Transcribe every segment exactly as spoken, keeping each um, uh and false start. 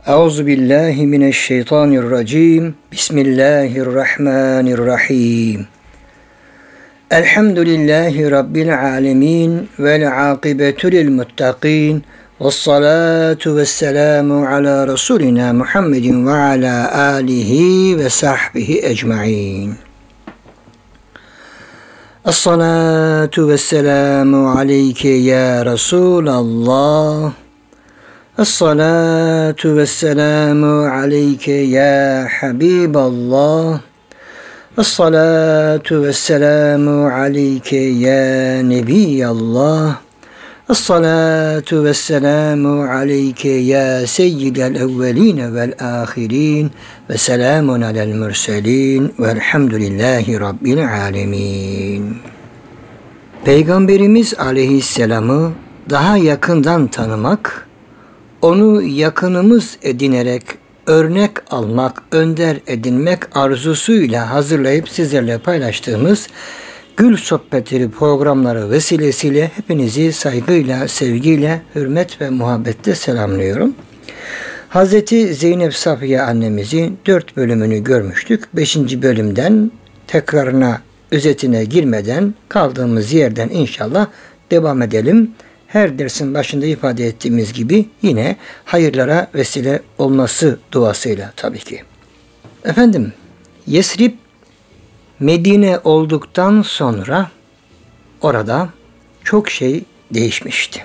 Euzubillahimineşşeytanirracim. Bismillahirrahmanirrahim. Elhamdülillahi Rabbil alemin. Vel akibetu lil muttaqin. Vessalatu vesselamu ala Resulina Muhammedin ve ala alihi ve sahbihi ecma'in. Esselatu vesselamu aleyke ya Resulallah. Esselatu vesselamu aleyke ya Habiballah. Esselatu vesselamu aleyke ya Nebiyallah. Esselatu vesselamu aleyke ya seyyidel evveline vel ahirin ve selamun alel mürselin velhamdülillahi rabbil alemin. Peygamberimiz aleyhisselamı daha yakından tanımak, onu yakınımız edinerek örnek almak, önder edinmek arzusuyla hazırlayıp sizlerle paylaştığımız Gül Sohbetleri programları vesilesiyle hepinizi saygıyla, sevgiyle, hürmet ve muhabbetle selamlıyorum. Hazreti Zeynep Safiye annemizin dört bölümünü görmüştük. Beşinci bölümden tekrarına, özetine girmeden kaldığımız yerden inşallah devam edelim. Her dersin başında ifade ettiğimiz gibi yine hayırlara vesile olması duasıyla tabii ki. Efendim, Yesrib Medine olduktan sonra orada çok şey değişmişti.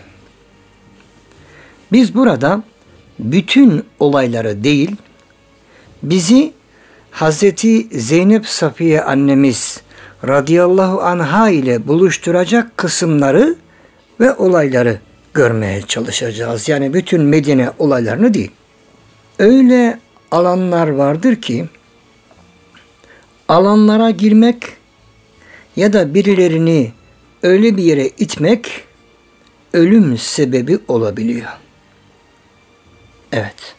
Biz burada bütün olayları değil, bizi Hazreti Zeynep Safiye annemiz radıyallahu anha ile buluşturacak kısımları ve olayları görmeye çalışacağız. Yani bütün Medine olaylarını değil. Öyle alanlar vardır ki alanlara girmek ya da birilerini öyle bir yere itmek ölüm sebebi olabiliyor. Evet.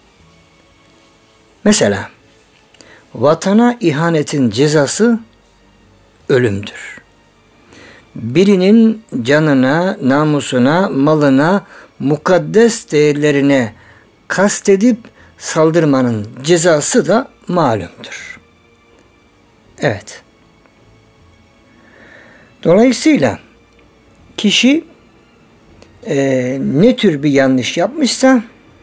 Mesela vatana ihanetin cezası ölümdür. Birinin canına, namusuna, malına, mukaddes değerlerine kastedip saldırmanın cezası da malumdur. Evet. Dolayısıyla kişi e, ne tür bir yanlış yapmışsa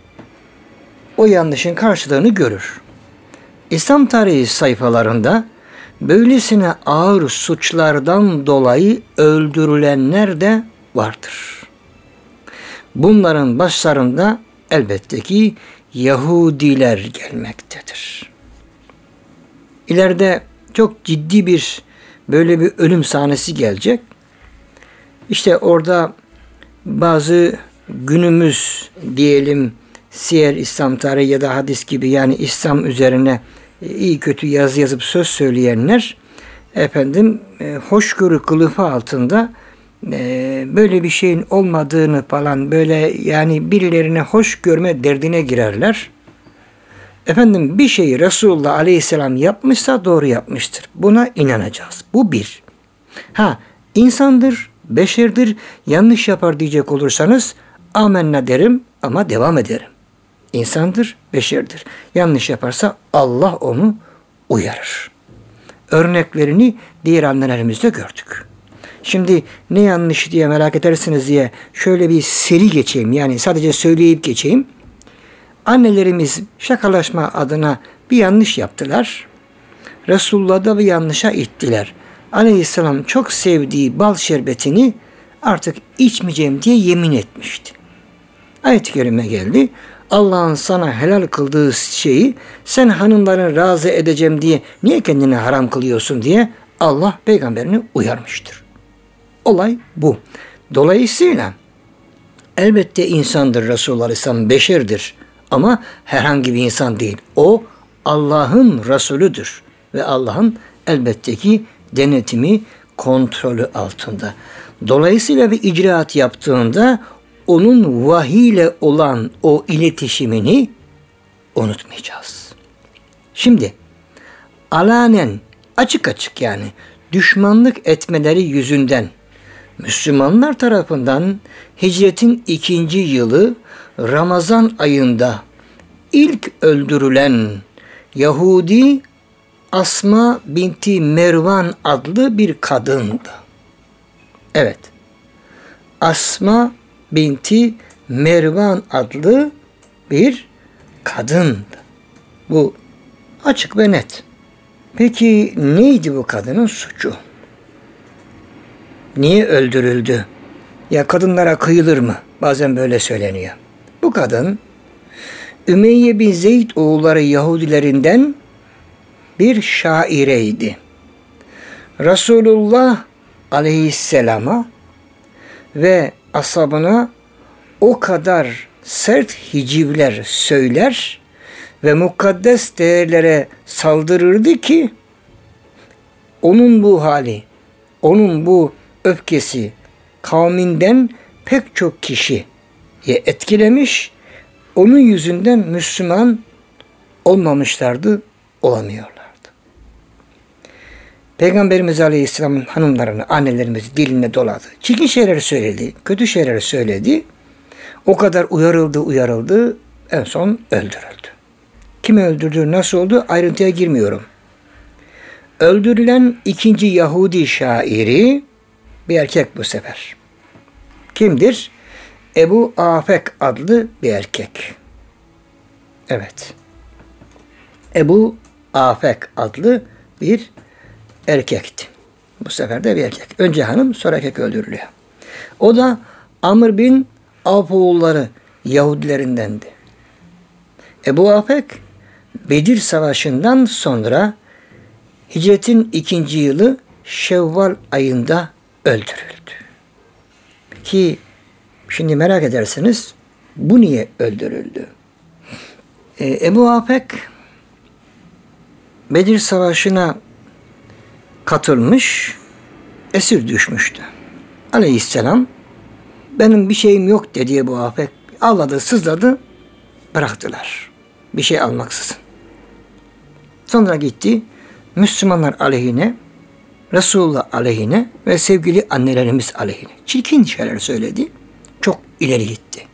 o yanlışın karşılığını görür. İslam tarihi sayfalarında böylesine ağır suçlardan dolayı öldürülenler de vardır. Bunların başlarında elbette ki Yahudiler gelmektedir. İleride çok ciddi bir böyle bir ölüm sahnesi gelecek. İşte orada bazı günümüz diyelim siyer, İslam tarihi ya da hadis gibi yani İslam üzerine iyi kötü yazı yazıp söz söyleyenler efendim e, hoşgörü kılıfı altında e, böyle bir şeyin olmadığını falan böyle yani birilerine hoş görme derdine girerler. Efendim bir şeyi Resulullah Aleyhisselam yapmışsa doğru yapmıştır. Buna inanacağız. Bu bir. Ha insandır, beşerdir, yanlış yapar diyecek olursanız amenna derim ama devam ederim. İnsandır, beşerdir. Yanlış yaparsa Allah onu uyarır. Örneklerini diğer annelerimizde gördük. Şimdi ne yanlış diye merak edersiniz diye şöyle bir seri geçeyim. Yani sadece söyleyip geçeyim. Annelerimiz şakalaşma adına bir yanlış yaptılar. Resulullah da bir yanlışa ittiler. Aleyhisselam çok sevdiği bal şerbetini artık içmeyeceğim diye yemin etmişti. Ayet-i kerime geldi. Allah'ın sana helal kıldığı şeyi sen hanımların razı edeceğim diye niye kendine haram kılıyorsun diye Allah peygamberini uyarmıştır. Olay bu. Dolayısıyla elbette insandır Resulullah Aleyhisselam, beşerdir ama herhangi bir insan değil. O Allah'ın Resulüdür ve Allah'ın elbette ki denetimi, kontrolü altında. Dolayısıyla bir icraat yaptığında onun vahiy ile olan o iletişimini unutmayacağız. Şimdi alanen açık açık yani düşmanlık etmeleri yüzünden Müslümanlar tarafından hicretin ikinci yılı Ramazan ayında ilk öldürülen Yahudi Asma binti Mervan adlı bir kadındı. Evet. Asma binti Mervan adlı bir kadındı. Bu açık ve net. Peki neydi bu kadının suçu? Niye öldürüldü? Ya kadınlara kıyılır mı? Bazen böyle söyleniyor. Bu kadın Ümeyye bin Zeyd oğulları Yahudilerinden bir şaireydi. Resulullah aleyhisselama ve ashabına o kadar sert hicivler söyler ve mukaddes değerlere saldırırdı ki onun bu hali, onun bu öfkesi kavminden pek çok kişiyi etkilemiş, onun yüzünden Müslüman olmamışlardı, olamıyorlardı. Peygamberimiz Aleyhisselam'ın hanımlarını, annelerimizi diline doladı. Çirkin şeyler söyledi, kötü şeyler söyledi. O kadar uyarıldı, uyarıldı, en son öldürüldü. Kimi öldürdü, nasıl oldu ayrıntıya girmiyorum. Öldürülen ikinci Yahudi şairi bir erkek bu sefer. Kimdir? Ebu Afek adlı bir erkek. Evet. Ebu Afek adlı bir erkekti. Bu sefer de bir erkek. Önce hanım, sonra erkek öldürülüyor. O da Amr bin Avf oğulları Yahudilerindendi. Ebu Afek Bedir Savaşı'ndan sonra hicretin ikinci yılı Şevval ayında öldürüldü. Ki şimdi merak edersiniz bu niye öldürüldü? Ee, Ebu Afek Bedir Savaşı'na katılmış, esir düşmüştü. Aleyhisselam benim bir şeyim yok dedi Ebu Afek. Ağladı, sızladı, bıraktılar. Bir şey almaksızın. Sonra gitti Müslümanlar aleyhine, Resulullah aleyhine ve sevgili annelerimiz aleyhine çirkin şeyler söyledi. Çok ileri gitti.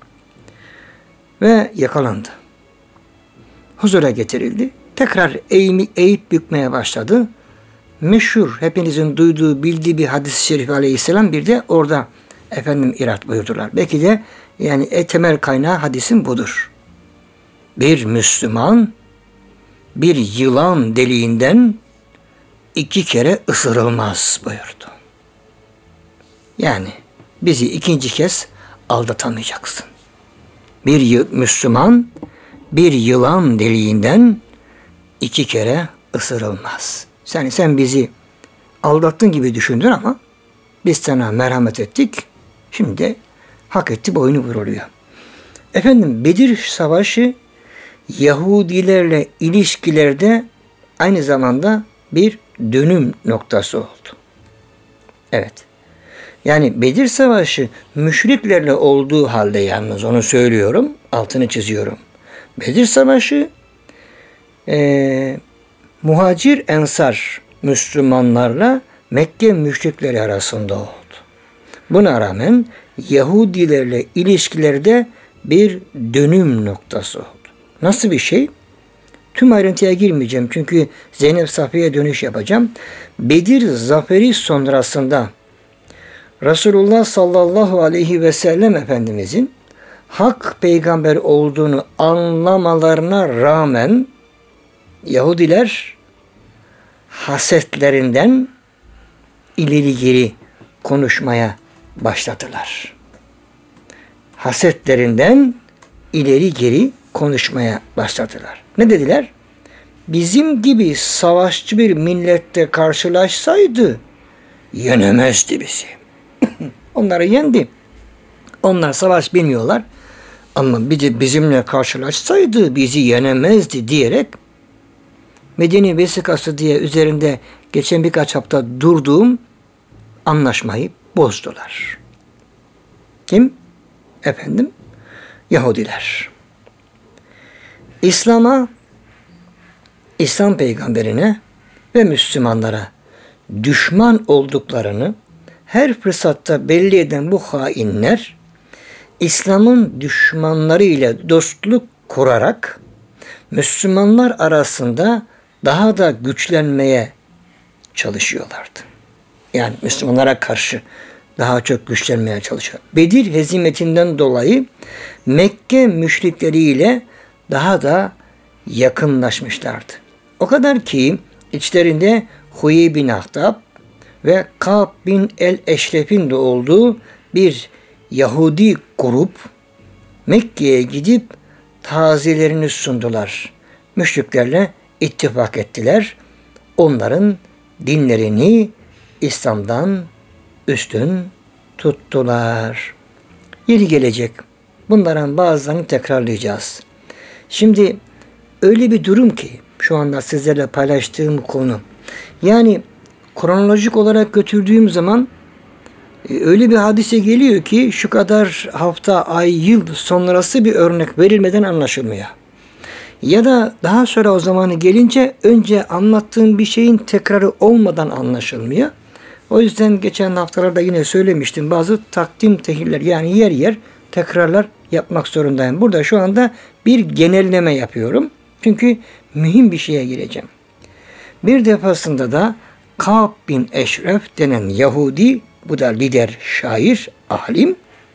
Ve yakalandı. Huzura getirildi. Tekrar eğimi, eğip bükmeye başladı. Meşhur, hepinizin duyduğu, bildiği bir hadis-i şerif Aleyhisselam bir de orada efendim irat buyurdular. Belki de yani e, temel kaynağı hadisin budur. Bir Müslüman bir yılan deliğinden iki kere ısırılmaz buyurdu. Yani bizi ikinci kez aldatamayacaksın. Bir Müslüman bir yılan deliğinden iki kere ısırılmaz. Yani sen bizi aldattın gibi düşündün ama biz sana merhamet ettik. Şimdi de hak etti, boynu vuruluyor. Efendim Bedir Savaşı Yahudilerle ilişkilerde aynı zamanda bir dönüm noktası oldu. Evet. Yani Bedir Savaşı müşriklerle olduğu halde yalnız onu söylüyorum, altını çiziyorum. Bedir Savaşı e, muhacir ensar Müslümanlarla Mekke müşrikleri arasında oldu. Buna rağmen Yahudilerle ilişkilerde bir dönüm noktası oldu. Nasıl bir şey? Tüm ayrıntıya girmeyeceğim çünkü Zeynep Safiye'ye dönüş yapacağım. Bedir zaferi sonrasında Resulullah sallallahu aleyhi ve sellem Efendimizin hak peygamber olduğunu anlamalarına rağmen Yahudiler hasetlerinden ileri geri konuşmaya başladılar. Hasetlerinden ileri geri konuşmaya başladılar. Ne dediler? Bizim gibi savaşçı bir millette karşılaşsaydı yenemezdi bizi. Onları yendi. Onlar savaş bilmiyorlar. Ama bir de bizimle karşılaşsaydı bizi yenemezdi diyerek Medine Vesikası diye üzerinde geçen birkaç hafta durduğum anlaşmayı bozdular. Kim? Efendim? Yahudiler. İslam'a, İslam peygamberine ve Müslümanlara düşman olduklarını her fırsatta belli eden bu hainler İslam'ın düşmanları ile dostluk kurarak Müslümanlar arasında daha da güçlenmeye çalışıyorlardı. Yani Müslümanlara karşı daha çok güçlenmeye çalışıyor. Bedir hezimetinden dolayı Mekke müşrikleriyle daha da yakınlaşmışlardı. O kadar ki içlerinde Huyey bin Ahtab ve Ka'b bin el-Eşref'in de olduğu bir Yahudi grup Mekke'ye gidip tazelerini sundular. Müşriklerle ittifak ettiler. Onların dinlerini İslam'dan üstün tuttular. Yeri gelecek. Bunların bazılarını tekrarlayacağız. Şimdi öyle bir durum ki şu anda sizlerle paylaştığım konu. Yani kronolojik olarak götürdüğüm zaman öyle bir hadise geliyor ki şu kadar hafta, ay, yıl sonrası bir örnek verilmeden anlaşılmıyor. Ya da daha sonra o zamanı gelince önce anlattığım bir şeyin tekrarı olmadan anlaşılmıyor. O yüzden geçen haftalarda yine söylemiştim. Bazı takdim tehiller yani yer yer tekrarlar yapmak zorundayım. Burada şu anda bir genelleme yapıyorum. Çünkü mühim bir şeye gireceğim. Bir defasında da Ka'b bin Eşref denen Yahudi, bu da lider, şair, alim,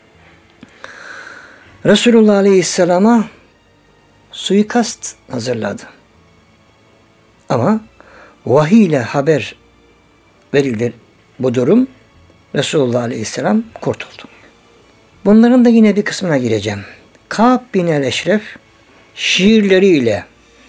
Resulullah Aleyhisselam'a suikast hazırladı. Ama vahiy ile haber verildi bu durum. Resulullah Aleyhisselam kurtuldu. Bunların da yine bir kısmına gireceğim. Ka'b bin el-Eşref şiirleriyle,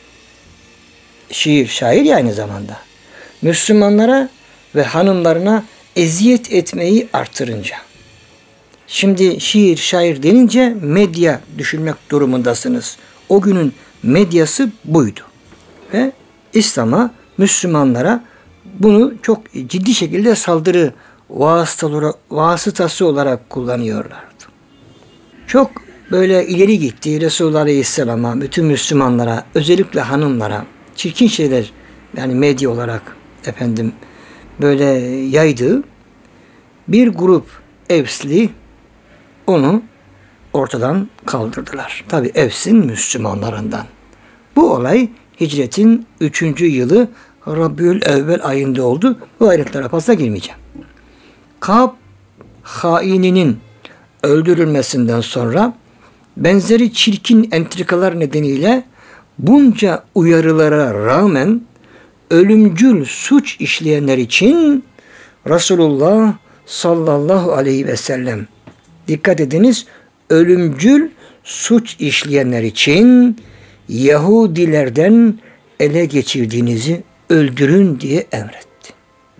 şiir, şair ya aynı zamanda, Müslümanlara ve hanımlarına eziyet etmeyi artırınca, şimdi şiir, şair denince medya düşünmek durumundasınız. O günün medyası buydu. Ve İslam'a, Müslümanlara bunu çok ciddi şekilde saldırı vasıtası olarak kullanıyorlardı. Çok böyle ileri gitti Resulullah Aleyhisselam'a, bütün Müslümanlara, özellikle hanımlara çirkin şeyler, yani medya olarak efendim böyle yaydığı bir grup Evsli onu ortadan kaldırdılar. Tabi Evs'in Müslümanlarından. Bu olay hicretin üçüncü yılı Rabiül Evvel ayında oldu. Bu ayrıntılara fazla girmeyeceğim. Ka'b haininin öldürülmesinden sonra benzeri çirkin entrikalar nedeniyle bunca uyarılara rağmen ölümcül suç işleyenler için Resulullah sallallahu aleyhi ve sellem, dikkat ediniz, ölümcül suç işleyenler için Yahudilerden ele geçirdiğinizi öldürün diye emretti.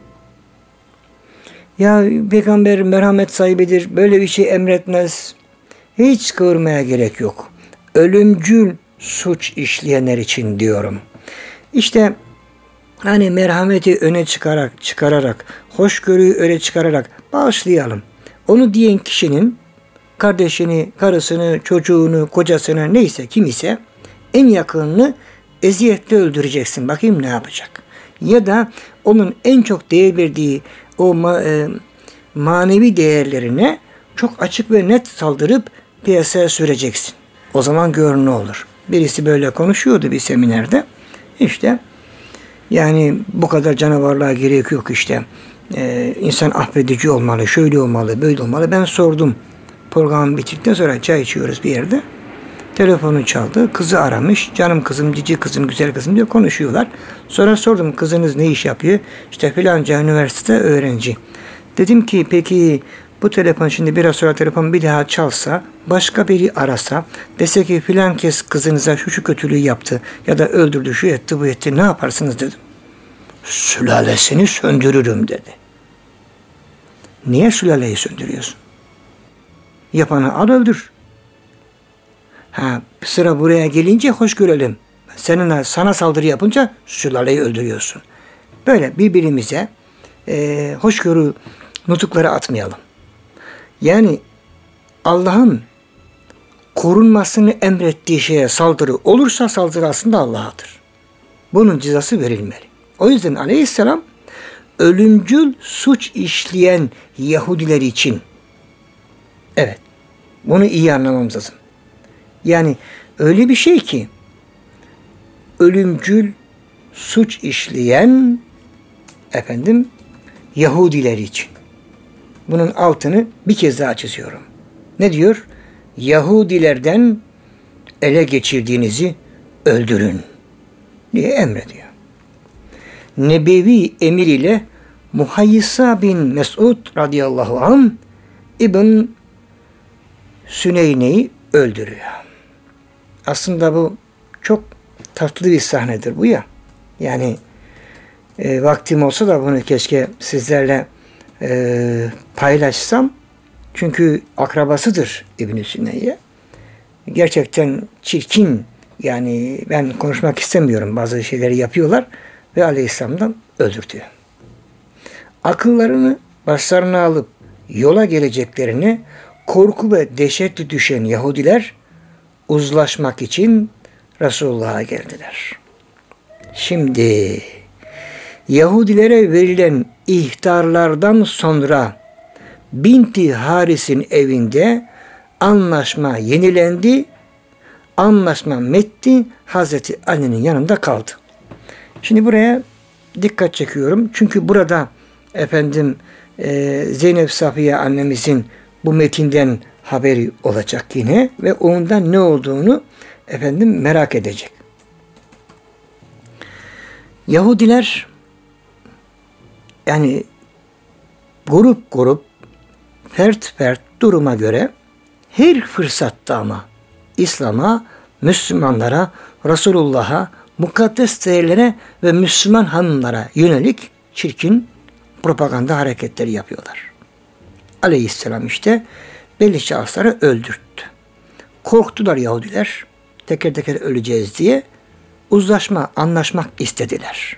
Ya Peygamber merhamet sahibidir, böyle bir şey emretmez. Hiç kıvırmaya gerek yok. Ölümcül suç işleyenler için diyorum. İşte hani merhameti öne çıkarak, çıkararak, hoşgörüyü öne çıkararak bağışlayalım. Onu diyen kişinin kardeşini, karısını, çocuğunu, kocasını, neyse kim ise en yakınını eziyetle öldüreceksin. Bakayım ne yapacak. Ya da onun en çok değer verdiği o ma- e, manevi değerlerine çok açık ve net saldırıp piyasaya süreceksin. O zaman gör ne olur. Birisi böyle konuşuyordu bir seminerde. İşte yani bu kadar canavarlığa gerek yok işte. Ee, insan affedici olmalı, şöyle olmalı, böyle olmalı. Ben sordum. Program bittikten sonra çay içiyoruz bir yerde. Telefonu çaldı. Kızı aramış. Canım kızım, cici kızım, güzel kızım diyor. Konuşuyorlar. Sonra sordum, kızınız ne iş yapıyor? İşte filanca üniversite öğrenci. Dedim ki peki bu telefon şimdi biraz sonra telefon bir daha çalsa, başka biri arasa, dese ki filan kez kızınıza şu şu kötülüğü yaptı ya da öldürdü, şu etti, bu etti, ne yaparsınız dedim. Sülalesini söndürürüm dedi. Niye sülaleyi söndürüyorsun? Yapanı al öldür. Ha, sıra buraya gelince hoş görelim. Seninle sana saldırı yapınca sülaleyi öldürüyorsun. Böyle birbirimize e, hoşgörü nutukları atmayalım. Yani Allah'ın korunmasını emrettiği şeye saldırı olursa saldırı aslında Allah'adır. Bunun cezası verilmeli. O yüzden Aleyhisselam ölümcül suç işleyen Yahudiler için, evet, bunu iyi anlamamız lazım. Yani öyle bir şey ki ölümcül suç işleyen efendim Yahudiler için. Bunun altını bir kez daha çiziyorum. Ne diyor? Yahudilerden ele geçirdiğinizi öldürün diye emrediyor. Nebevi emir ile Muhayyisa bin Mes'ud radıyallahu anh İbn Süneyne'yi öldürüyor. Aslında bu çok tatlı bir sahnedir bu ya. Yani e, vaktim olsa da bunu keşke sizlerle e, paylaşsam. Çünkü akrabasıdır İbn Süneyne. Gerçekten çirkin, yani ben konuşmak istemiyorum, bazı şeyleri yapıyorlar ve Aleyhisselam'dan öldürtüyor. Akıllarını başlarına alıp yola geleceklerini korku ve dehşetle düşen Yahudiler uzlaşmak için Resulullah'a geldiler. Şimdi Yahudilere verilen ihtarlardan sonra Binti Haris'in evinde anlaşma yenilendi. Anlaşma metni Hazreti Ali'nin yanında kaldı. Şimdi buraya dikkat çekiyorum. Çünkü burada efendim e, Zeynep Safiye annemizin bu metinden haberi olacak yine ve ondan ne olduğunu efendim merak edecek. Yahudiler yani grup grup fert fert duruma göre her fırsatta ama İslam'a, Müslümanlara, Resulullah'a, mukaddes değerlere ve Müslüman hanımlara yönelik çirkin propaganda hareketleri yapıyorlar. Aleyhisselam işte belli şahısları öldürttü. Korktular Yahudiler, teker teker öleceğiz diye uzlaşma, anlaşmak istediler.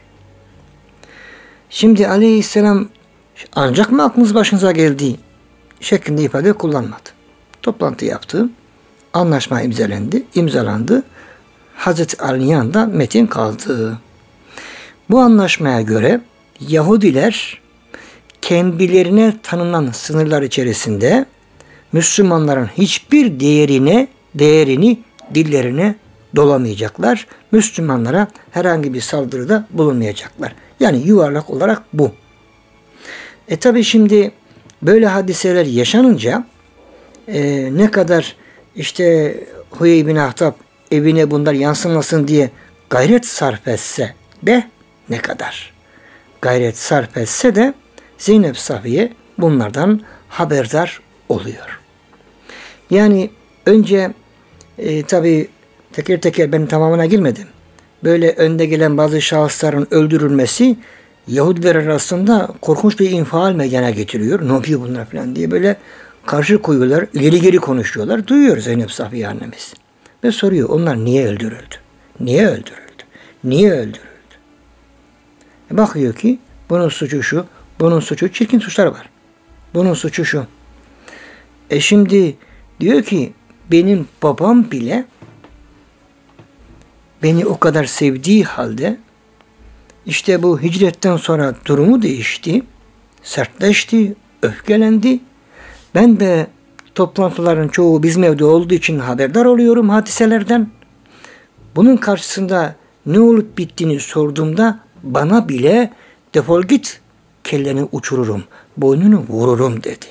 Şimdi Aleyhisselam ancak mı aklınız başınıza geldi şeklinde ifade kullanmadı. Toplantı yaptı, anlaşma imzalandı, imzalandı. Hazreti Ali'nin yanında metin kaldı. Bu anlaşmaya göre Yahudiler kendilerine tanınan sınırlar içerisinde Müslümanların hiçbir değerine, değerini dillerine dolamayacaklar. Müslümanlara herhangi bir saldırıda bulunmayacaklar. Yani yuvarlak olarak bu. E tabi şimdi böyle hadiseler yaşanınca e, ne kadar işte Huyey bin Ahtab evine bunlar yansımasın diye gayret sarf etse de ne kadar gayret sarf etse de Zeynep Safiye bunlardan haberdar oluyor. Yani önce e, tabi teker teker ben tamamına girmedim. Böyle önde gelen bazı şahısların öldürülmesi Yahudiler arasında korkunç bir infial meydana getiriyor. Ne yapıyor bunlar falan diye böyle karşı koyuyorlar, ileri geri konuşuyorlar. Duyuyor Zeynep Safiye annemiz. Ve soruyor onlar niye öldürüldü? Niye öldürüldü? Niye öldürüldü? E bakıyor ki bunun suçu şu, bunun suçu çirkin suçlar var. Bunun suçu şu. E şimdi diyor ki benim babam bile beni o kadar sevdiği halde işte bu hicretten sonra durumu değişti, sertleşti, öfkelendi. Ben de toplantıların çoğu bizim evde olduğu için haberdar oluyorum hadiselerden. Bunun karşısında ne olup bittiğini sorduğumda bana bile defol git, kelleni uçururum, boynunu vururum dedi.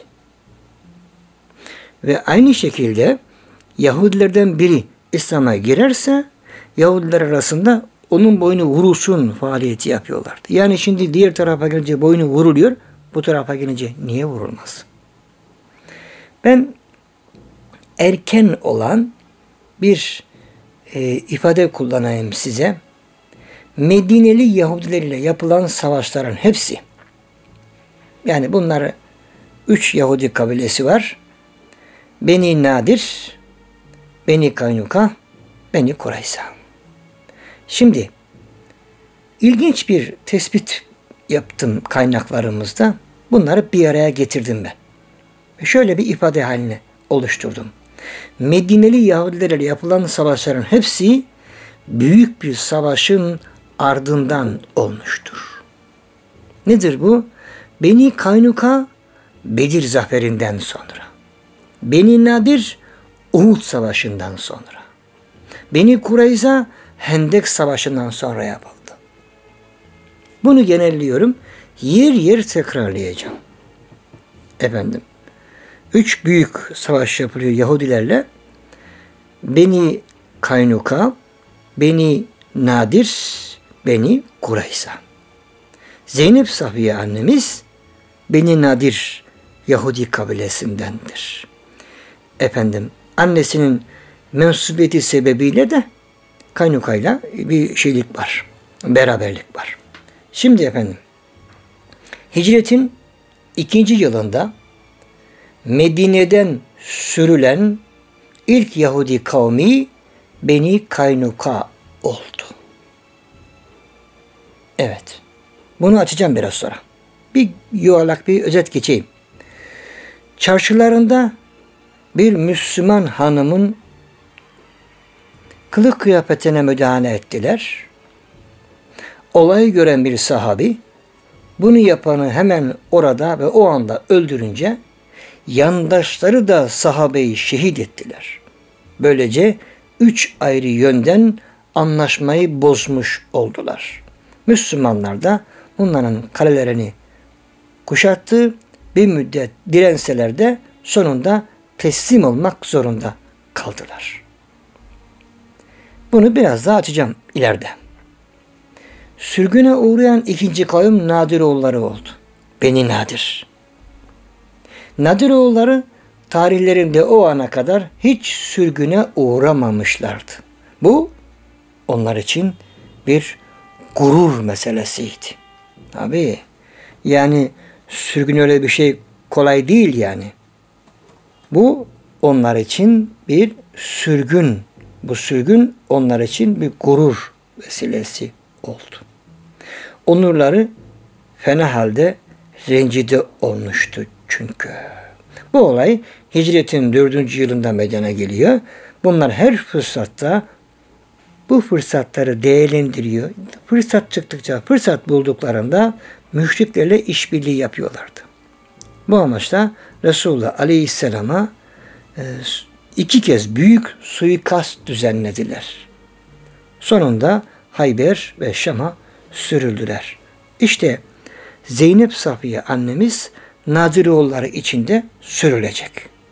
Ve aynı şekilde Yahudilerden biri İslam'a girerse Yahudiler arasında onun boynu vurulsun faaliyeti yapıyorlardı. Yani şimdi diğer tarafa gelince boynu vuruluyor, bu tarafa gelince niye vurulmaz? Ben erken olan bir e, ifade kullanayım size. Medineli Yahudiler ile yapılan savaşların hepsi, yani bunlar üç Yahudi kabilesi var. Beni Nadir, Beni Kaynuka, Beni Kurayza. Şimdi ilginç bir tespit yaptım kaynaklarımızda. Bunları bir araya getirdim ben. Ve şöyle bir ifade haline oluşturdum. Medineli Yahudilerle yapılan savaşların hepsi büyük bir savaşın ardından olmuştur. Nedir bu? Beni Kaynuka Bedir zaferinden sonra. Beni Nadir Uhud savaşından sonra. Beni Kureyza Hendek Savaşı'ndan sonra yapıldı. Bunu genelliyorum. Yer yer tekrarlayacağım. Efendim. Üç büyük savaş yapılıyor Yahudilerle. Beni Kaynuka, Beni Nadir, Beni Kureyza. Zeynep Safiye annemiz Beni Nadir Yahudi kabilesindendir. Efendim annesinin mensubiyeti sebebiyle de Kaynuka'yla bir şeylik var. Beraberlik var. Şimdi efendim hicretin ikinci yılında Medine'den sürülen ilk Yahudi kavmi Beni Kaynuka oldu. Evet. Bunu açacağım biraz sonra. Bir yuvarlak bir özet geçeyim. Çarşılarında bir Müslüman hanımın kılık kıyafetine müdahale ettiler. Olayı gören bir sahabi bunu yapanı hemen orada ve o anda öldürünce yandaşları da sahabeyi şehit ettiler. Böylece üç ayrı yönden anlaşmayı bozmuş oldular. Müslümanlar da bunların kalelerini kuşattı. Bir müddet direnseler de sonunda teslim olmak zorunda kaldılar. Bunu biraz daha açacağım ileride. Sürgüne uğrayan ikinci kavim Nadiroğulları oldu. Beni Nadir. Nadiroğulları tarihlerinde o ana kadar hiç sürgüne uğramamışlardı. Bu onlar için bir gurur meselesiydi. Tabii yani sürgün öyle bir şey kolay değil yani. Bu onlar için bir sürgün. Bu sürgün onlar için bir gurur vesilesi oldu. Onurları fena halde rencide olmuştu çünkü. Bu olay hicretin dördüncü yılında meydana geliyor. Bunlar her fırsatta bu fırsatları değerlendiriyor. Fırsat çıktıkça, fırsat bulduklarında müşriklerle işbirliği yapıyorlardı. Bu amaçla Resulullah Aleyhisselam'a iki kez büyük suikast düzenlediler. Sonunda Hayber ve Şam'a sürüldüler. İşte Zeynep Safiye annemiz Nadiroğulları içinde sürülecek.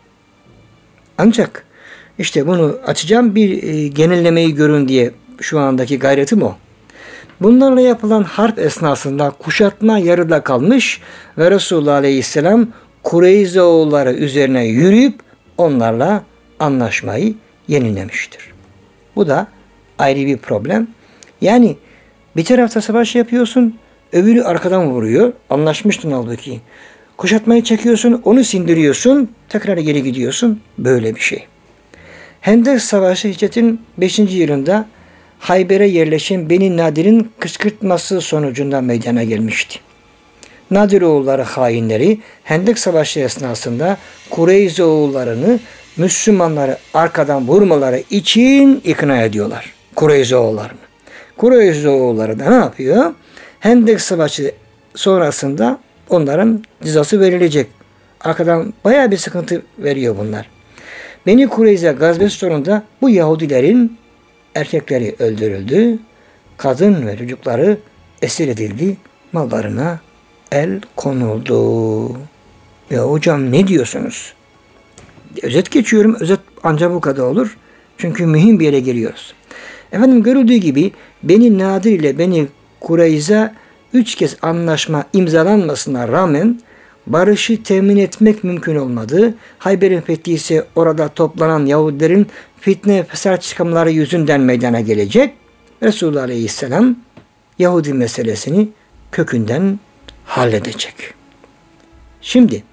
Ancak işte bunu açacağım bir e, genellemeyi görün diye şu andaki gayretim o. Bunlarla yapılan harp esnasında kuşatma yarıda kalmış ve Resulullah Aleyhisselam Kureyzoğulları üzerine yürüyüp onlarla anlaşmayı yenilemiştir. Bu da ayrı bir problem. Yani bir tarafta savaş yapıyorsun, öbürü arkadan vuruyor. Anlaşmıştın halbuki. Kuşatmayı çekiyorsun, onu sindiriyorsun, tekrar geri gidiyorsun. Böyle bir şey. Hendek Savaşı hicretin beşinci yılında Hayber'e yerleşen Beni Nadir'in kışkırtması sonucunda meydana gelmişti. Nadiroğulları hainleri Hendek Savaşı esnasında Kureyzoğullarını Müslümanları arkadan vurmaları için ikna ediyorlar. Kureyzoğullarını. Kureyzoğulları da ne yapıyor? Hendek Savaşı sonrasında onların cezası verilecek. Arkadan bayağı bir sıkıntı veriyor bunlar. Beni Kureyza gazvesi sonunda bu Yahudilerin erkekleri öldürüldü, kadın ve çocukları esir edildi, mallarına el konuldu. Ya hocam ne diyorsunuz? Özet geçiyorum. Özet ancak bu kadar olur. Çünkü mühim bir yere geliyoruz. Efendim görüldüğü gibi Beni Nadir ile Beni Kureyza üç kez anlaşma imzalanmasına rağmen barışı temin etmek mümkün olmadı. Hayber'in fethi ise orada toplanan Yahudilerin fitne fesat çıkımları yüzünden meydana gelecek. Resulullah Aleyhisselam Yahudi meselesini kökünden halledecek. Şimdi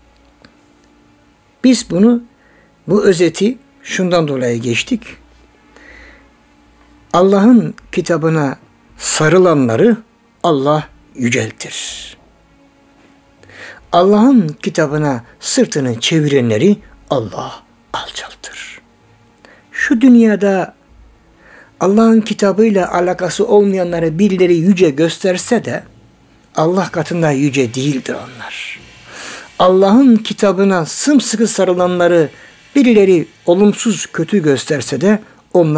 biz bunu, bu özeti şundan dolayı geçtik. Allah'ın kitabına sarılanları Allah yüceltir. Allah'ın kitabına sırtını çevirenleri Allah alçaltır. Şu dünyada Allah'ın kitabıyla alakası olmayanları birileri yüce gösterse de Allah katında yüce değildir onlar. Allah'ın kitabına sımsıkı sarılanları birileri olumsuz kötü gösterse de onlar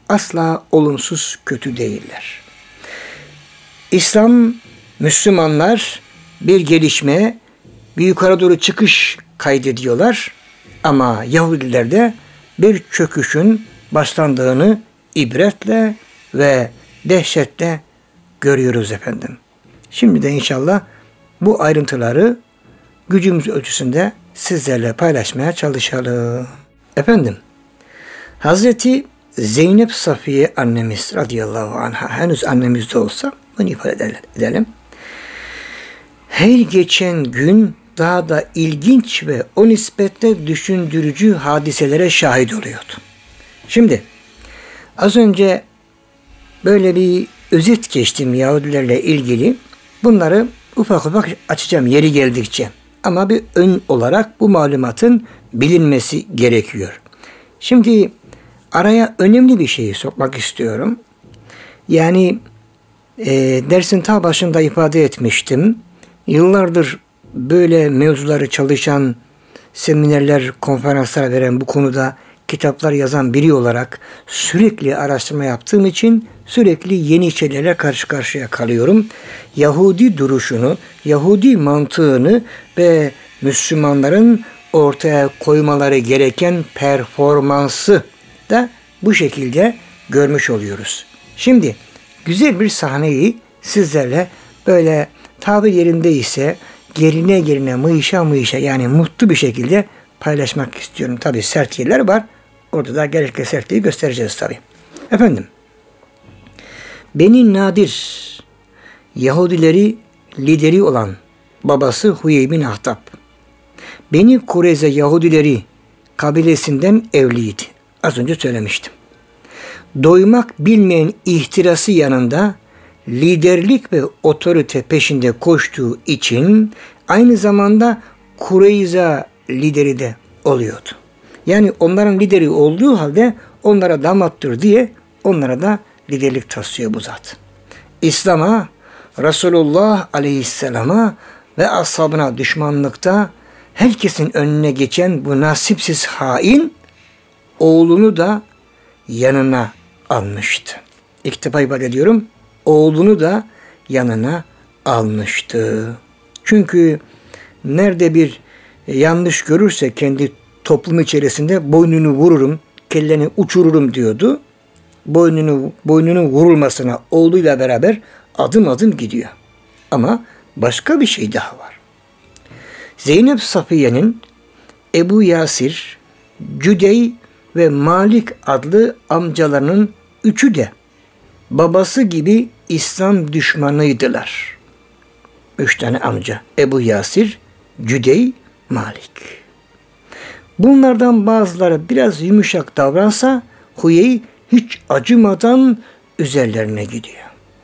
asla olumsuz, kötü değiller. İslam, Müslümanlar bir gelişme, bir yukarı doğru çıkış kaydediyorlar. Ama Yahudiler de bir çöküşün başlandığını ibretle ve dehşetle görüyoruz efendim. Şimdi de inşallah bu ayrıntıları gücümüz ölçüsünde sizlerle paylaşmaya çalışalım. Efendim, Hazreti Zeynep Safiye annemiz radıyallahu anha, henüz annemiz de olsa bunu ifade edelim. Her geçen gün daha da ilginç ve o nispetle düşündürücü hadiselere şahit oluyordu. Şimdi az önce böyle bir özet geçtim Yahudilerle ilgili. Bunları ufak ufak açacağım yeri geldikçe. Ama bir ön olarak bu malumatın bilinmesi gerekiyor. Şimdi araya önemli bir şeyi sokmak istiyorum. Yani e, dersin ta başında ifade etmiştim. Yıllardır böyle mevzuları çalışan, seminerler, konferanslar veren, bu konuda kitaplar yazan biri olarak sürekli araştırma yaptığım için sürekli yeni şeylerle karşı karşıya kalıyorum. Yahudi duruşunu, Yahudi mantığını ve Müslümanların ortaya koymaları gereken performansı da bu şekilde görmüş oluyoruz. Şimdi güzel bir sahneyi sizlerle böyle tabir yerindeyse gerine gerine, mıyışa mıyışa, yani mutlu bir şekilde paylaşmak istiyorum. Tabii sert yerler var. Orada da gerekli sertliği göstereceğiz tabii. Efendim, Beni Nadir Yahudileri lideri olan babası Huyey bin Ahtap, Beni Kureyze Yahudileri kabilesinden evliydi. Az önce söylemiştim. Doymak bilmeyen ihtirası yanında liderlik ve otorite peşinde koştuğu için aynı zamanda Kureyze lideri de oluyordu. Yani onların lideri olduğu halde onlara damattır diye onlara da liderlik taslıyor bu zat. İslam'a, Resulullah Aleyhisselam'a ve ashabına düşmanlıkta herkesin önüne geçen bu nasipsiz hain oğlunu da yanına almıştı. İlk defa ifade ediyorum. Oğlunu da yanına almıştı. Çünkü nerede bir yanlış görürse kendi toplum içerisinde boynunu vururum, kelleni uçururum diyordu. Boynunu boynunun vurulmasına oğluyla beraber adım adım gidiyor. Ama başka bir şey daha var. Zeynep Safiye'nin Ebu Yasir, Cüdey ve Malik adlı amcalarının üçü de babası gibi İslam düşmanıydılar. Üç tane amca. Ebu Yasir, Cüdey, Malik. Bunlardan bazıları biraz yumuşak davransa Huyey hiç acımadan üzerlerine gidiyor.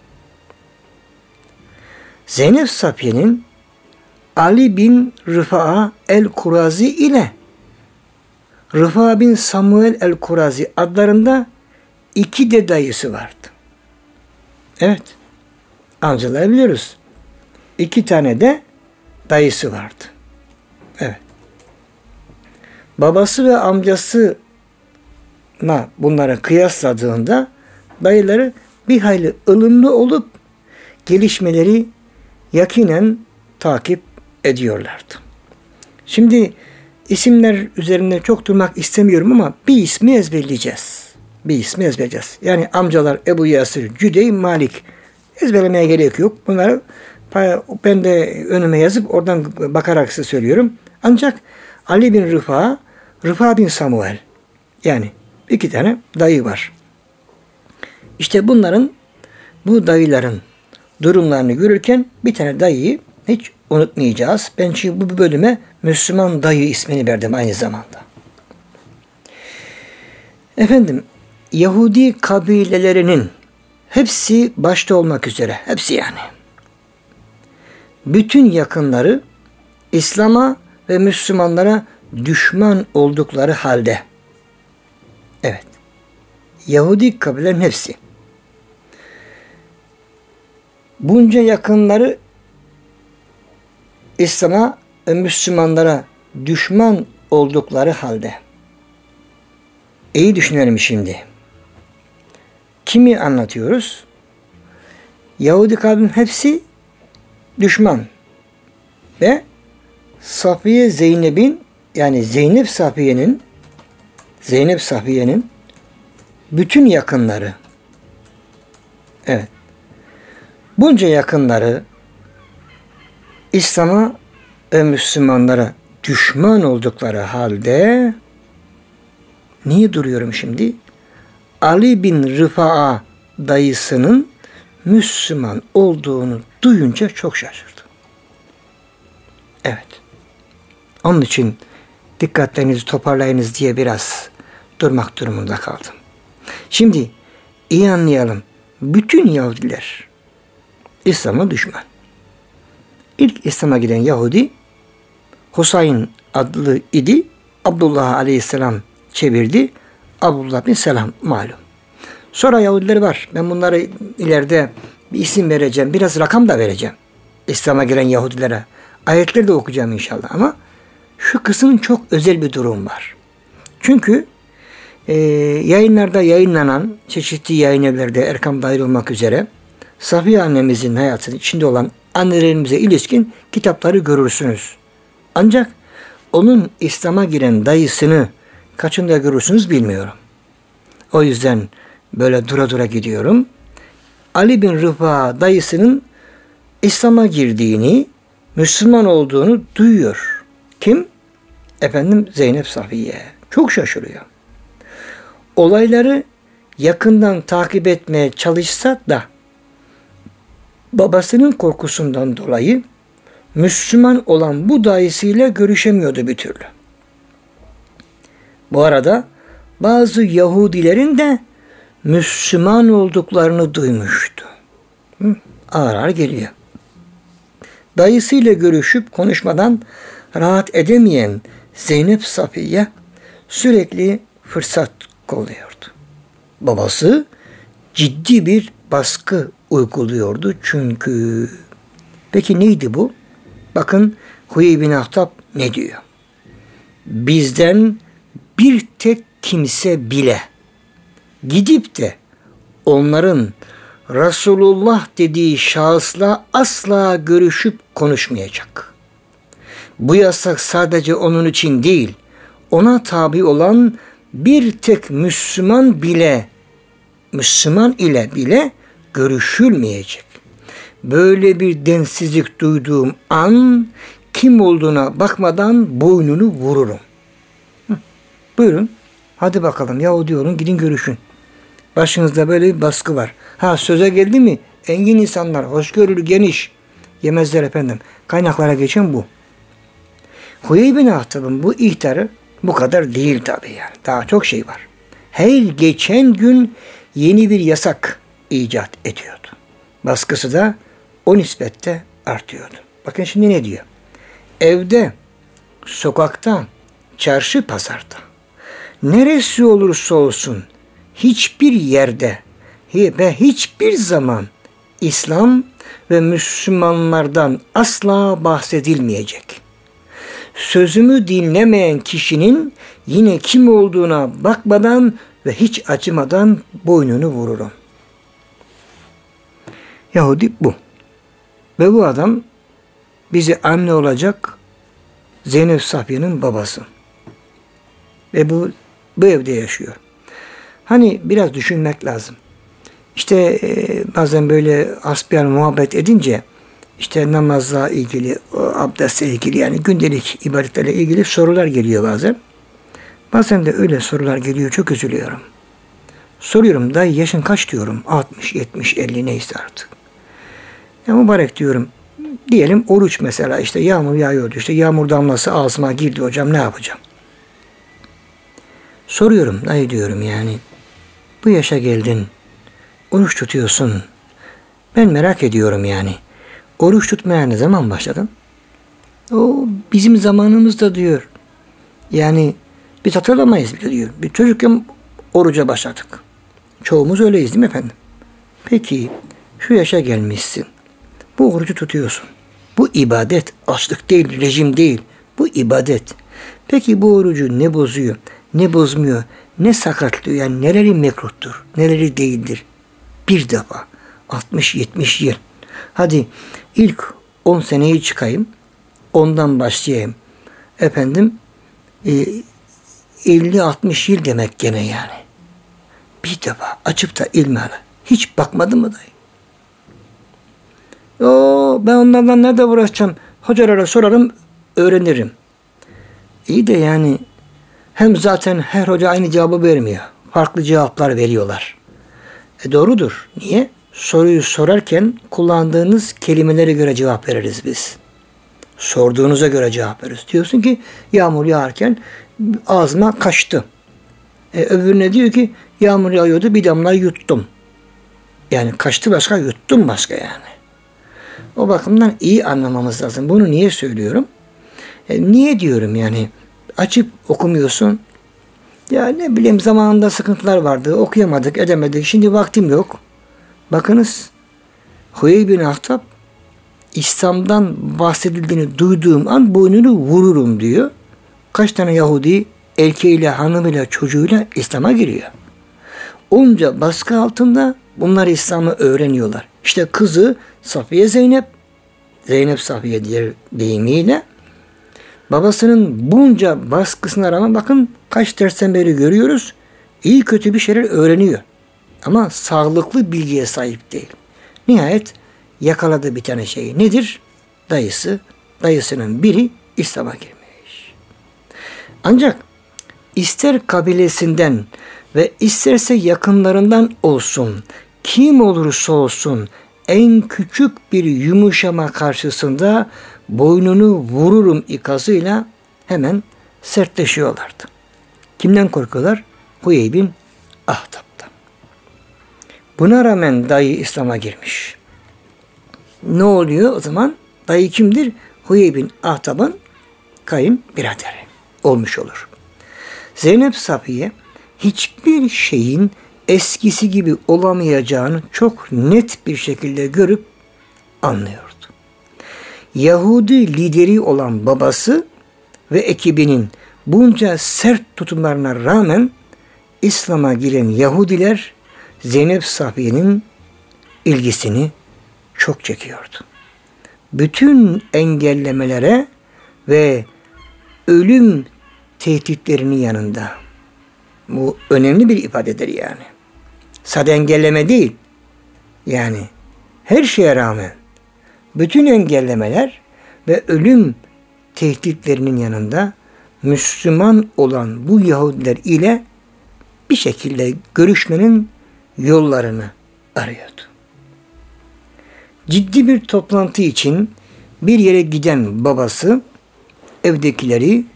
Zeynep Safiye'nin Ali bin Rıfa'a el-Kurazi ile Rıfa bin Samuel el-Kurazi adlarında iki de dayısı vardı. Evet. Amcaları biliyoruz. İki tane de dayısı vardı. Evet. Babası ve amcasına bunları kıyasladığında dayıları bir hayli ılımlı olup gelişmeleri yakinen takip ediyorlardı. Şimdi isimler üzerinde çok durmak istemiyorum ama bir ismi ezberleyeceğiz. Bir ismi ezberleyeceğiz. Yani amcalar Ebu Yasir, Cüdey, Malik. Ezberlemeye gerek yok. Bunları ben de önüme yazıp oradan bakarak size söylüyorum. Ancak Ali bin Rıfa, Rıfa bin Samuel. Yani iki tane dayı var. İşte bunların, bu dayıların durumlarını görürken bir tane dayıyı hiç unutmayacağız. Ben şimdi bu bölüme Müslüman dayı ismini verdim aynı zamanda. Efendim, Yahudi kabilelerinin hepsi başta olmak üzere, hepsi yani, bütün yakınları İslam'a ve Müslümanlara düşman oldukları halde, evet, Yahudi kabilelerin hepsi, bunca yakınları İslam'a ve Müslümanlara düşman oldukları halde, iyi düşünelim şimdi. kimi anlatıyoruz? Yahudi kavmin hepsi düşman. Ve Safiye Zeynep'in, yani Zeynep Safiye'nin Zeynep Safiye'nin bütün yakınları, evet, bunca yakınları İslam'a ve Müslümanlara düşman oldukları halde, niye duruyorum şimdi? Ali bin Rıfa'a dayısının Müslüman olduğunu duyunca çok şaşırdı. Evet. Onun için dikkatlerinizi toparlayınız diye biraz durmak durumunda kaldım. Şimdi iyi anlayalım. Bütün Yahudiler İslam'a düşman. İlk İslam'a giden Yahudi Husayn adlı idi. Abdullah aleyhisselam çevirdi. Abdullah bin Selam malum. Sonra Yahudiler var. Ben bunlara ileride bir isim vereceğim. Biraz rakam da vereceğim. İslam'a giren Yahudilere. Ayetleri de okuyacağım inşallah ama şu kısmın çok özel bir durum var. Çünkü e, yayınlarda yayınlanan çeşitli yayın evlerde Erkam dahil olmak üzere Safiye annemizin hayatının içinde olan annelerimize ilişkin kitapları görürsünüz. Ancak onun İslam'a giren dayısını kaçında görürsünüz bilmiyorum. O yüzden böyle dura dura gidiyorum. Ali bin Rıfa dayısının İslam'a girdiğini, Müslüman olduğunu duyuyor. Kim? Efendim Zeynep Safiye. Çok şaşırıyor. Olayları yakından takip etmeye çalışsa da babasının korkusundan dolayı Müslüman olan bu dayısıyla görüşemiyordu bir türlü. Bu arada bazı Yahudilerin de Müslüman olduklarını duymuştu. Hı? Ağır ağır geliyor. Dayısıyla görüşüp konuşmadan rahat edemeyen Zeynep Safiye sürekli fırsat kolluyordu. Babası ciddi bir baskı uyguluyordu çünkü. Peki neydi bu? Bakın Huyey bin Ahtab ne diyor? Bizden bir tek kimse bile gidip de onların Resulullah dediği şahısla asla görüşüp konuşmayacak. Bu yasak sadece onun için değil, ona tabi olan bir tek Müslüman bile, Müslüman ile bile görüşülmeyecek. Böyle bir densizlik duyduğum an kim olduğuna bakmadan boynunu vururum. Hı, buyurun, hadi bakalım Yahudi olun, gidin görüşün. Başınızda böyle bir baskı var. Ha söze geldi mi? Engin insanlar, hoşgörülü, geniş. Yemezler efendim. Kaynaklara geçen bu. Huyey bin Ahtab'ın bu ihtarı bu kadar değil tabii yani. Daha çok şey var. Her geçen gün yeni bir yasak icat ediyordu. Baskısı da o nispette artıyordu. Bakın şimdi ne diyor? Evde, sokakta, çarşı pazarda, neresi olursa olsun hiçbir yerde ve hiçbir zaman İslam ve Müslümanlardan asla bahsedilmeyecek. Sözümü dinlemeyen kişinin yine kim olduğuna bakmadan ve hiç acımadan boynunu vururum. Yahudi bu. Ve bu adam bize anne olacak Zeynep Safiye'nin babası. Ve bu, bu evde yaşıyor. Hani biraz düşünmek lazım. İşte e, bazen böyle hasbihal muhabbet edince işte namazla ilgili, abdestle ilgili yani gündelik ibadetlerle ilgili sorular geliyor bazen. Bazen de öyle sorular geliyor. Çok üzülüyorum. Soruyorum dayı yaşın kaç diyorum. altmış, yetmiş, elli neyse artık. Ya mübarek diyorum. Diyelim oruç mesela işte yağmur yağıyordu. İşte yağmur damlası ağzıma girdi hocam ne yapacağım? Soruyorum dayı diyorum yani. Bu yaşa geldin. Oruç tutuyorsun. Ben merak ediyorum yani. Oruç tutmaya ne zaman başladın? O bizim zamanımızda diyor. Yani biz hatırlamayız bile diyor. Bir çocukken oruca başladık. Çoğumuz öyleyiz değil mi efendim? Peki şu yaşa gelmişsin. Bu orucu tutuyorsun. Bu ibadet. Açlık değil, rejim değil. Bu ibadet. Peki bu orucu ne bozuyor, ne bozmuyor, ne sakatlıyor? Yani neleri mekruhtur, neleri değildir? Bir defa. altmış yetmiş yıl. Hadi ilk on seneyi çıkayım. Ondan başlayayım. Efendim elli altmış yıl demek gene yani. Bir defa açıp da ilmi ala. Hiç bakmadın mı dayı? Oo, ben onlardan nerede uğraşacağım? Hocalara sorarım, öğrenirim. İyi de yani hem zaten her hoca aynı cevabı vermiyor. Farklı cevaplar veriyorlar. E doğrudur. Niye? Soruyu sorarken kullandığınız kelimelere göre cevap veririz biz. Sorduğunuza göre cevap veririz. Diyorsun ki yağmur yağarken ağzıma kaçtı. E, öbürüne diyor ki yağmur yağıyordu bir damla yuttum. Yani kaçtı başka, yuttum başka yani. O bakımdan iyi anlamamız lazım. Bunu niye söylüyorum? E, niye diyorum yani? Açıp okumuyorsun. Ya ne bileyim zamanında sıkıntılar vardı. Okuyamadık, edemedik. Şimdi vaktim yok. Bakınız Huyey bin Ahtap İslam'dan bahsedildiğini duyduğum an boynunu vururum diyor. Kaç tane Yahudi erkeğiyle, hanımıyla, çocuğuyla İslam'a giriyor. Onca baskı altında bunlar İslam'ı öğreniyorlar. İşte kızı Safiye Zeynep, Zeynep Safiye diğer deyimiyle babasının bunca baskısına rağmen bakın kaç dersten beri görüyoruz. İyi kötü bir şeyler öğreniyor. Ama sağlıklı bilgiye sahip değil. Nihayet yakaladı bir tane şey. Nedir? Dayısı, dayısının biri İslam'a girmiş. Ancak ister kabilesinden ve isterse yakınlarından olsun, kim olursa olsun en küçük bir yumuşama karşısında boynunu vururum ikazıyla hemen sertleşiyorlardı. Kimden korkuyorlar? Huyey bin Ahtap'tan. Buna rağmen dayı İslam'a girmiş. Ne oluyor o zaman? Dayı kimdir? Huyey bin Ahtap'ın kayınbiraderi olmuş olur. Zeynep Safiye hiçbir şeyin eskisi gibi olamayacağını çok net bir şekilde görüp anlıyordu. Yahudi lideri olan babası ve ekibinin bunca sert tutumlarına rağmen İslam'a giren Yahudiler Zeynep Safiye'nin ilgisini çok çekiyordu. Bütün engellemelere ve ölüm tehditlerinin yanında. Bu önemli bir ifadedir yani. Sadece engelleme değil. Yani her şeye rağmen bütün engellemeler ve ölüm tehditlerinin yanında Müslüman olan bu Yahudiler ile bir şekilde görüşmenin yollarını arıyordu. Ciddi bir toplantı için bir yere giden babası evdekileri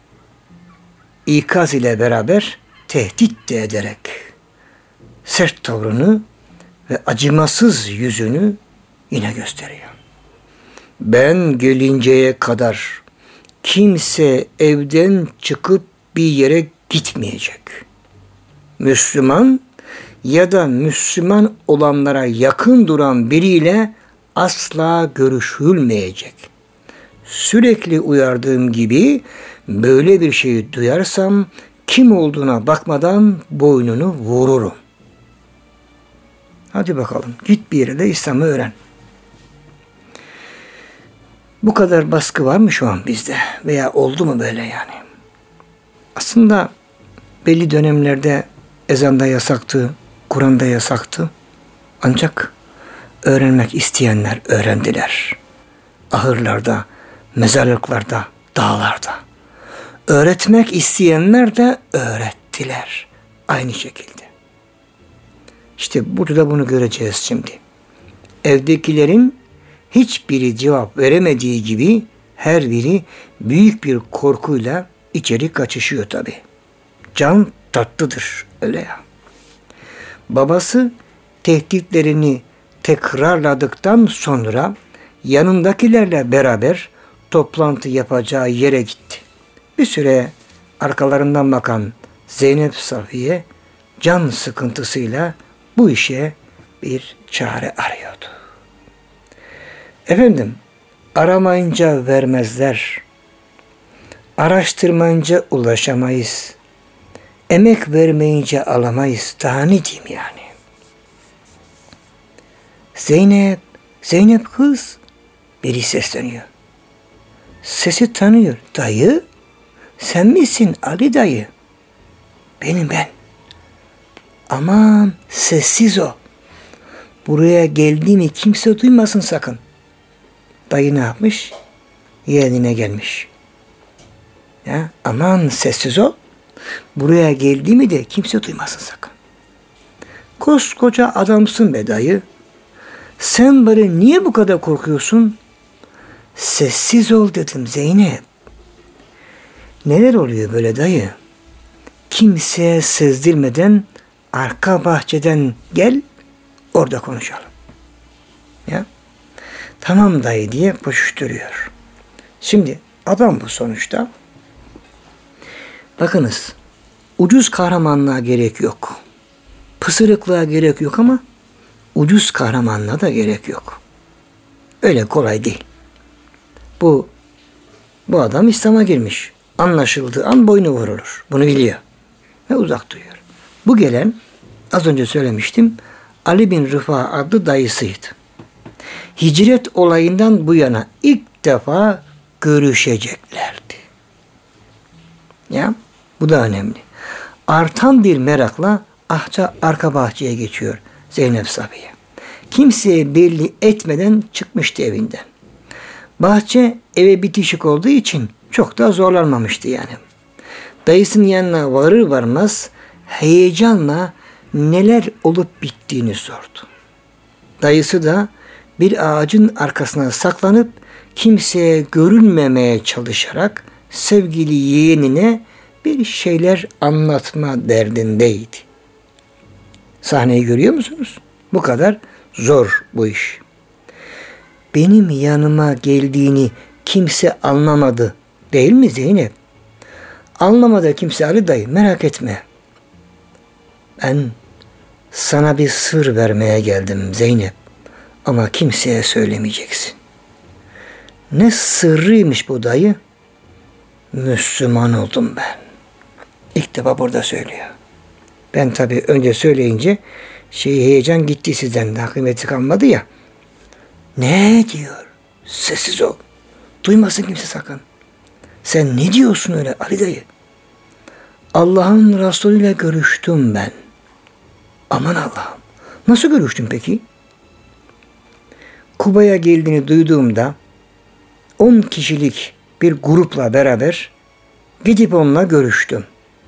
ikaz ile beraber tehdit de ederek sert tavrını ve acımasız yüzünü yine gösteriyor. Ben gelinceye kadar kimse evden çıkıp bir yere gitmeyecek. Müslüman ya da Müslüman olanlara yakın duran biriyle asla görüşülmeyecek. Sürekli uyardığım gibi böyle bir şeyi duyarsam kim olduğuna bakmadan boynunu vururum. Hadi bakalım git bir yere de İslam'ı öğren. Bu kadar baskı var mı şu an bizde? Veya oldu mu böyle yani? Aslında belli dönemlerde ezanda yasaktı, Kur'an'da yasaktı. Ancak öğrenmek isteyenler öğrendiler. Ahırlarda, mezarlıklarda, dağlarda. Öğretmek isteyenler de öğrettiler. Aynı şekilde. İşte burada bunu göreceğiz şimdi. Evdekilerin hiçbiri cevap veremediği gibi her biri büyük bir korkuyla içeri kaçışıyor tabii. Can tatlıdır öyle ya. Babası tehditlerini tekrarladıktan sonra yanındakilerle beraber toplantı yapacağı yere gitti. Bir süre arkalarından bakan Zeynep Safiye can sıkıntısıyla bu işe bir çare arıyordu. Efendim, aramayınca vermezler. Araştırmayınca ulaşamayız. Emek vermeyince alamayız. Daha ne diyeyim yani? Zeynep, Zeynep kız. Biri sesleniyor. Sesi tanıyor. Dayı, sen misin Ali dayı? Benim ben. Aman sessiz ol. Buraya geldiğimi kimse duymasın sakın. Dayı ne yapmış? Yeğenine gelmiş. Ya, aman sessiz ol. Buraya geldiğimi de kimse duymasın sakın. Koskoca adamsın be dayı. Sen bari niye bu kadar korkuyorsun? Sessiz ol dedim Zeynep. Neler oluyor böyle dayı? Kimseye sezdirmeden arka bahçeden gel, orada konuşalım. Ya, tamam dayı diye koşuşturuyor. Şimdi adam bu sonuçta. Bakınız, ucuz kahramanlığa gerek yok. Pısırıklığa gerek yok ama ucuz kahramanlığa da gerek yok. Öyle kolay değil. Bu bu adam İslam'a girmiş. Anlaşıldığı an boynu vurulur. Bunu biliyor. Ve uzak duyuyor. Bu gelen, az önce söylemiştim, Ali bin Rıfa adlı dayısıydı. Hicret olayından bu yana ilk defa görüşeceklerdi. Ya, bu da önemli. Artan bir merakla ahça arka bahçeye geçiyor Zeynep Safiye. Kimseye belli etmeden çıkmıştı evinden. Bahçe eve bitişik olduğu için çok da zorlanmamıştı yani. Dayısının yanına varır varmaz heyecanla neler olup bittiğini sordu. Dayısı da bir ağacın arkasına saklanıp kimseye görünmemeye çalışarak sevgili yeğenine bir şeyler anlatma derdindeydi. Sahneyi görüyor musunuz? Bu kadar zor bu iş. Benim yanıma geldiğini kimse anlamadı değil mi Zeynep? Anlamadı kimse Ali dayı, merak etme. Ben sana bir sır vermeye geldim Zeynep. Ama kimseye söylemeyeceksin. Ne sırrıymış bu dayı? Müslüman oldum ben. İlk defa burada söylüyor. Ben tabii önce söyleyince şey heyecan gitti sizden de kıymeti kalmadı ya. Ne diyor? Sessiz ol. Duymasın kimse sakın. Sen ne diyorsun öyle Ali dayı? Allah'ın Resulü ile görüştüm ben. Aman Allah'ım. Nasıl görüştün peki? Kuba'ya geldiğini duyduğumda on kişilik bir grupla beraber gidip onunla görüştüm.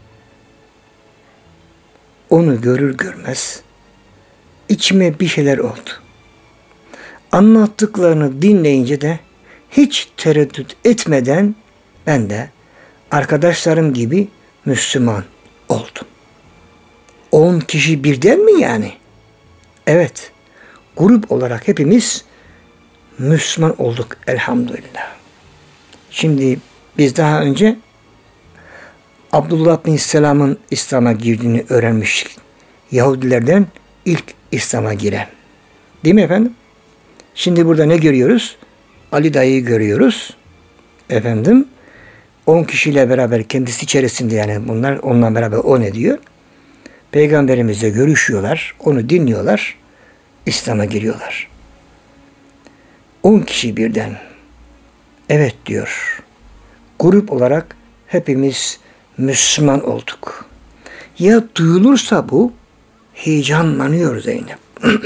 Onu görür görmez içime bir şeyler oldu. Anlattıklarını dinleyince de hiç tereddüt etmeden ben de arkadaşlarım gibi Müslüman oldum. On kişi birden mi yani? Evet. Grup olarak hepimiz Müslüman olduk elhamdülillah. Şimdi biz daha önce Abdullah bin Selam'ın İslam'a girdiğini öğrenmiştik. Yahudilerden ilk İslam'a giren. Değil mi efendim? Şimdi burada ne görüyoruz? Ali dayıyı görüyoruz. Efendim on kişiyle beraber kendisi içerisinde yani bunlar onunla beraber o ne diyor? Peygamberimizle görüşüyorlar. Onu dinliyorlar. İslam'a giriyorlar. On kişi birden. Evet diyor. Grup olarak hepimiz Müslüman olduk. Ya duyulursa bu heyecanlanıyor Zeynep.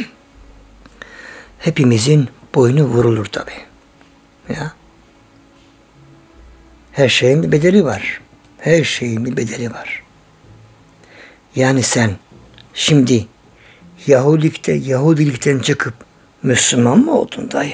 Hepimizin boynu vurulur tabi. Ya. Her şeyin bir bedeli var. Her şeyin bir bedeli var. Yani sen şimdi Yahudilikte, Yahudilikten çıkıp Müslüman mı oldun dayı?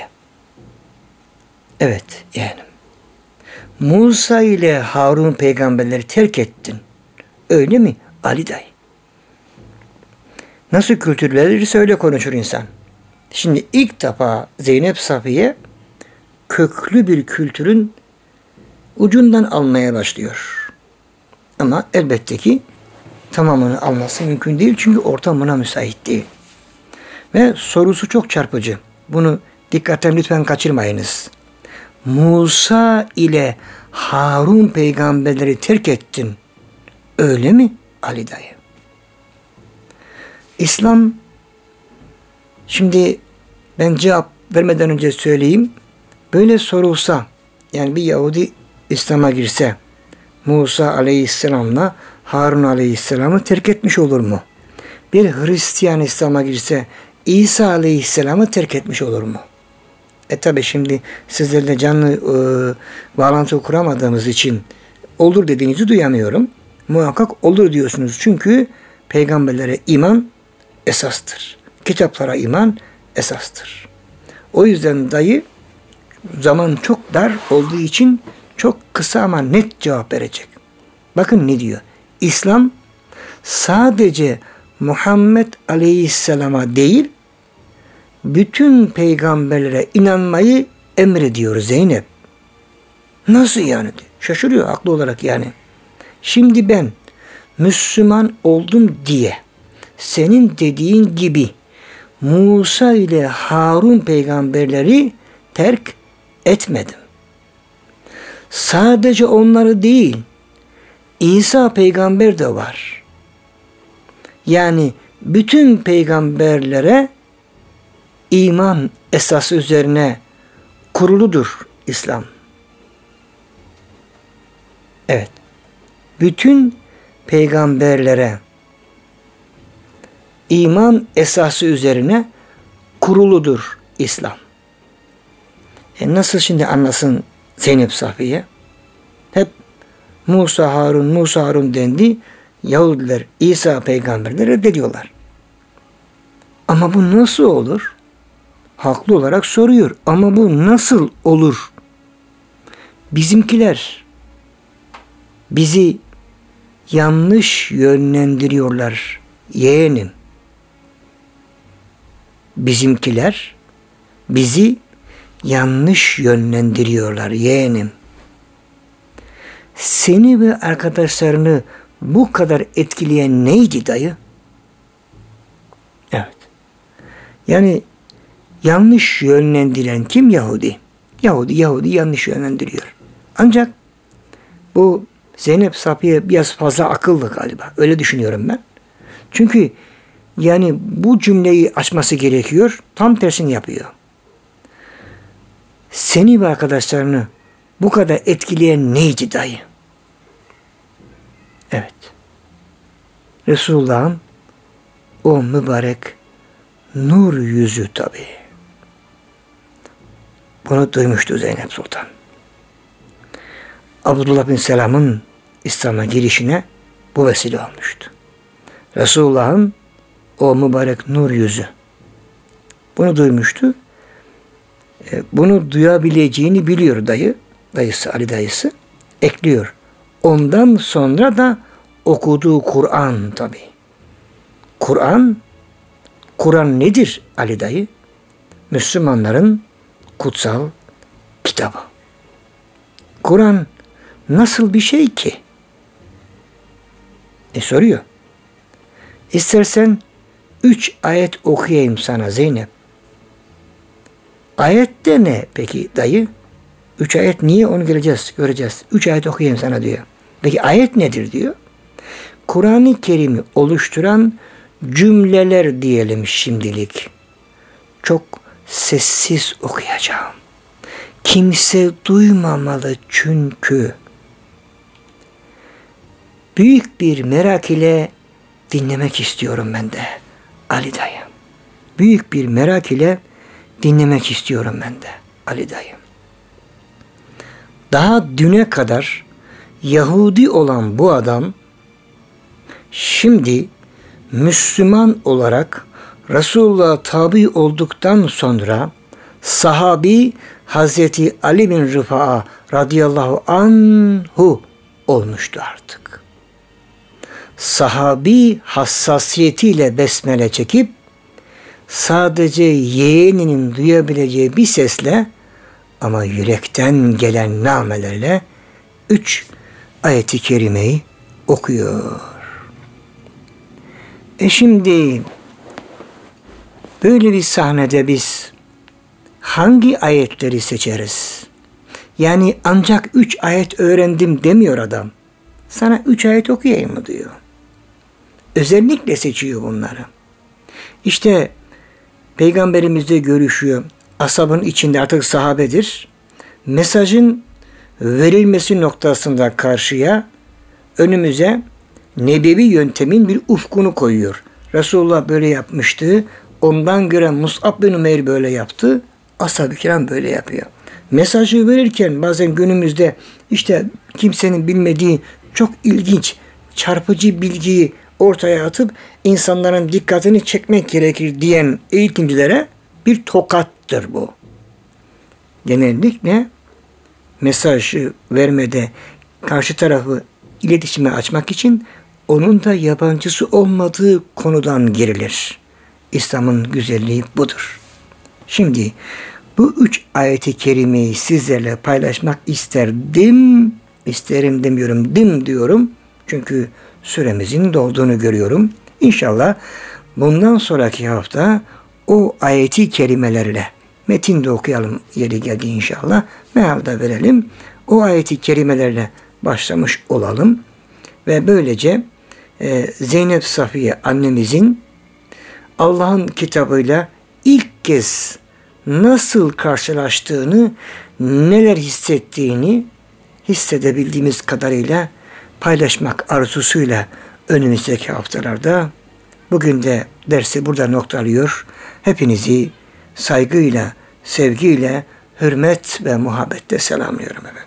Evet yani. Musa ile Harun peygamberleri terk ettin. Öyle mi Ali dayı? Nasıl kültürleri öyle konuşur insan. Şimdi ilk defa Zeynep Safiye köklü bir kültürün ucundan almaya başlıyor. Ama elbette ki tamamını alması mümkün değil çünkü ortam buna müsait değil. Ve sorusu çok çarpıcı. Bunu dikkatten lütfen kaçırmayınız. Musa ile Harun peygamberleri terk ettin. Öyle mi Ali dayı? İslam şimdi Ben cevap vermeden önce söyleyeyim. Böyle sorulsa, yani bir Yahudi İslam'a girse, Musa Aleyhisselam'la Harun Aleyhisselam'ı terk etmiş olur mu? Bir Hristiyan İslam'a girse, İsa Aleyhisselam'ı terk etmiş olur mu? E tabi şimdi sizlerle canlı e, bağlantı kuramadığımız için olur dediğinizi duyamıyorum. Muhakkak olur diyorsunuz. Çünkü peygamberlere iman esastır. Kitaplara iman esastır. O yüzden dayı zaman çok dar olduğu için çok kısa ama net cevap verecek. Bakın ne diyor? İslam sadece Muhammed Aleyhisselam'a değil, bütün peygamberlere inanmayı emrediyor Zeynep. Nasıl yani? Şaşırıyor haklı olarak yani. Şimdi ben Müslüman oldum diye senin dediğin gibi Musa ile Harun peygamberleri terk etmedim. Sadece onları değil, İsa peygamber de var. Yani bütün peygamberlere iman esası üzerine kuruludur İslam. Evet. Bütün peygamberlere iman esası üzerine kuruludur İslam. E nasıl şimdi anlasın Zeynep Safiye? Hep Musa Harun, Musa Harun dendi. Yahudiler İsa peygamberleri reddediyorlar. Ama bu nasıl olur? Haklı olarak soruyor. Ama bu nasıl olur? Bizimkiler bizi yanlış yönlendiriyorlar yeğenim. Bizimkiler bizi yanlış yönlendiriyorlar yeğenim. Seni ve arkadaşlarını bu kadar etkileyen neydi dayı? Evet. Yani yanlış yönlendiren kim? Yahudi. Yahudi, Yahudi yanlış yönlendiriyor. Ancak bu Zeynep Safiye biraz fazla akıllı galiba. Öyle düşünüyorum ben. Çünkü yani bu cümleyi açması gerekiyor. Tam tersini yapıyor. Seni ve arkadaşlarını bu kadar etkileyen neydi dayı? Evet. Resulullah'ın o mübarek nur yüzü tabii. Bunu duymuştu Zeynep Sultan. Abdullah bin Selam'ın İslam'a girişine bu vesile olmuştu. Resulullah'ın o mübarek nur yüzü. Bunu duymuştu. Bunu duyabileceğini biliyor dayı. Dayısı, Ali dayısı. Ekliyor. Ondan sonra da okuduğu Kur'an tabi. Kur'an, Kur'an nedir Ali dayı? Müslümanların kutsal kitabı. Kur'an nasıl bir şey ki? E soruyor. İstersen üç ayet okuyayım sana Zeynep. Ayet de ne peki dayı? Üç ayet niye onu geleceğiz, göreceğiz. Üç ayet okuyayım sana diyor. Peki ayet nedir diyor? Kur'an-ı Kerim'i oluşturan cümleler diyelim şimdilik. Çok sessiz okuyacağım. Kimse duymamalı çünkü. Büyük bir merak ile dinlemek istiyorum ben de Ali dayı. Büyük bir merak ile dinlemek istiyorum ben de Ali dayı. Daha düne kadar Yahudi olan bu adam şimdi Müslüman olarak Resulullah'a tabi olduktan sonra sahabi Hazreti Ali bin Rıfa'a radıyallahu anhu olmuştu artık. Sahabi hassasiyetiyle besmele çekip sadece yeğeninin duyabileceği bir sesle ama yürekten gelen namelerle üç ayeti kerimeyi okuyor. E şimdi böyle bir sahnede biz hangi ayetleri seçeriz? Yani ancak üç ayet öğrendim demiyor adam. Sana üç ayet okuyayım mı diyor. Özellikle seçiyor bunları. İşte Peygamberimizle görüşüyor. Ashabın içinde artık sahabedir. Mesajın verilmesi noktasında karşıya önümüze nebevi yöntemin bir ufkunu koyuyor. Resulullah böyle yapmıştı. Ondan göre Mus'ab bin Umeyr böyle yaptı. Ashab-ı kiram böyle yapıyor. Mesajı verirken bazen günümüzde işte kimsenin bilmediği çok ilginç, çarpıcı bilgiyi ortaya atıp insanların dikkatini çekmek gerekir diyen eğitimcilere bir tokattır bu. Genellikle mesajı vermede karşı tarafı iletişime açmak için onun da yabancısı olmadığı konudan girilir. İslam'ın güzelliği budur. Şimdi bu üç ayeti kerimeyi sizlerle paylaşmak isterdim. İsterim demiyorum, dim diyorum. Çünkü süremizin dolduğunu görüyorum. İnşallah bundan sonraki hafta o ayeti kerimelerle metin de okuyalım yeri geldi inşallah. Meal da verelim. O ayeti kerimelerle başlamış olalım. Ve böylece e, Zeynep Safiye annemizin Allah'ın kitabıyla ilk kez nasıl karşılaştığını, neler hissettiğini hissedebildiğimiz kadarıyla paylaşmak arzusuyla önümüzdeki haftalarda bugün de dersi burada noktalıyor. Hepinizi saygıyla, sevgiyle, hürmet ve muhabbetle selamlıyorum efendim.